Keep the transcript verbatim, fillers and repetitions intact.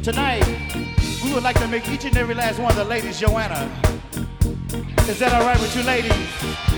Tonight, we would like to make each and every last one of the ladies Joanna. Is that all right with you ladies?